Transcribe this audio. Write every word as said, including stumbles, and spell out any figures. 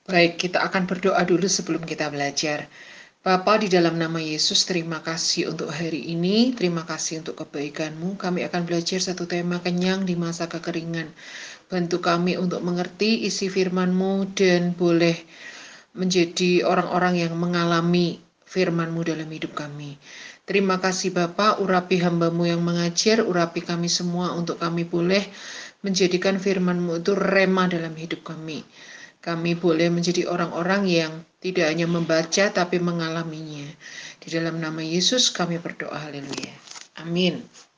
Baik, kita akan berdoa dulu sebelum kita belajar. Bapa, di dalam nama Yesus, terima kasih untuk hari ini, terima kasih untuk kebaikan-Mu. Kami akan belajar satu tema kenyang di masa kekeringan. Bantu kami untuk mengerti isi firman-Mu dan boleh menjadi orang-orang yang mengalami firman-Mu dalam hidup kami. Terima kasih Bapa, urapi hamba-Mu yang mengajar, urapi kami semua untuk kami boleh menjadikan firman-Mu itu rema dalam hidup kami. Kami boleh menjadi orang-orang yang tidak hanya membaca tapi mengalaminya. Di dalam nama Yesus kami berdoa, haleluya. Amin.